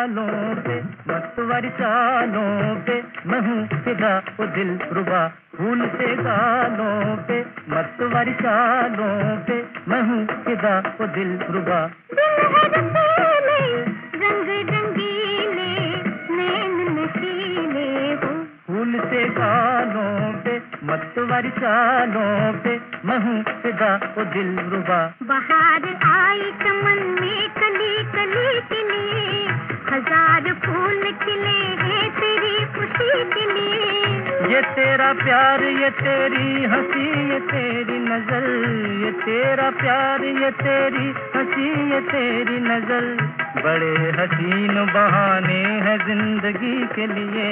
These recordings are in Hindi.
गालों पे, मतवारी चालों पे, मैं हूँ फिदा वो दिल रुबा। फूल से गालों पे, मतवारी चालों पे, मैं हूँ फिदा वो दिल रुबा। रंग रंगीले नैन नशीले हो। फूल से गालों पे, मतवारी चालों पे, मैं हूँ फिदा वो दिल रुबा। बाहर आई चमन में कली कली के लिए, हजार फूल खिले हैं तेरी खुशी के लिए। ये तेरा प्यार, ये तेरी हंसी, ये तेरी नजर, ये तेरा प्यार, ये तेरी हंसी, ये तेरी नजर, बड़े हसीन बहाने हैं जिंदगी के लिए।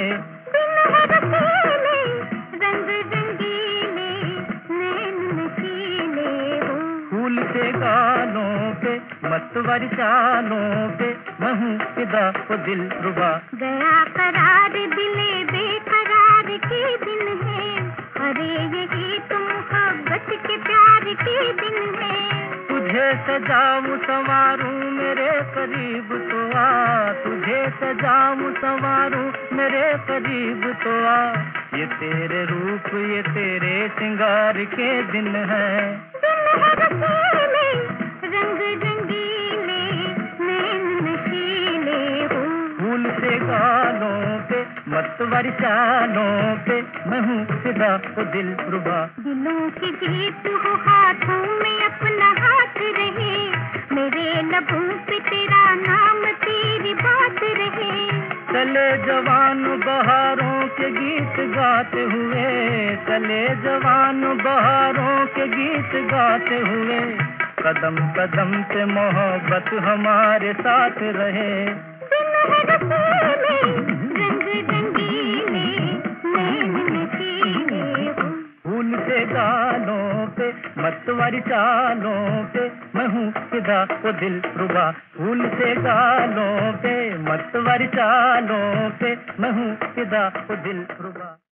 रंग रंगीले नैन नशीले हो। फूल से गालों पे, मतवारी चालों पे, मैं हूँ फिदा वो दिल रुबा। गया करार दिले बेकरार के दिन है, अरे यही तो मोहब्बत के प्यार के दिन है। तुझे सजाऊं संवारूं मेरे करीब तो आ, तुझे सजाऊं संवारूं मेरे करीब तो आ, ये तेरे रूप, ये तेरे श्रृंगार के दिन है। रंग रंगीले नैन नशीले हो। फूल से गालों पे, मतवारी चालों पे, मैं हूँ फिदा वो दिल रुबा। दिलों की जीत हो हाथों में अपना हाथ रहे, मेरे लबों पे तेरा नाम तेरी बात रहे। चले जवान बहारों के गीत गाते हुए, चले जवान बहारों के गीत गाते हुए, कदम कदम पे मोहब्बत हमारे साथ रहे। रंग रंगीले नैन नशीले हो। फूल से गालों पे, मतवारी चालों पे, मैं हूँ फिदा वो दिल रुबा। फूल से गालों पे, मतवारी चालों पे, मैं हूँ फिदा वो दिल रुबा।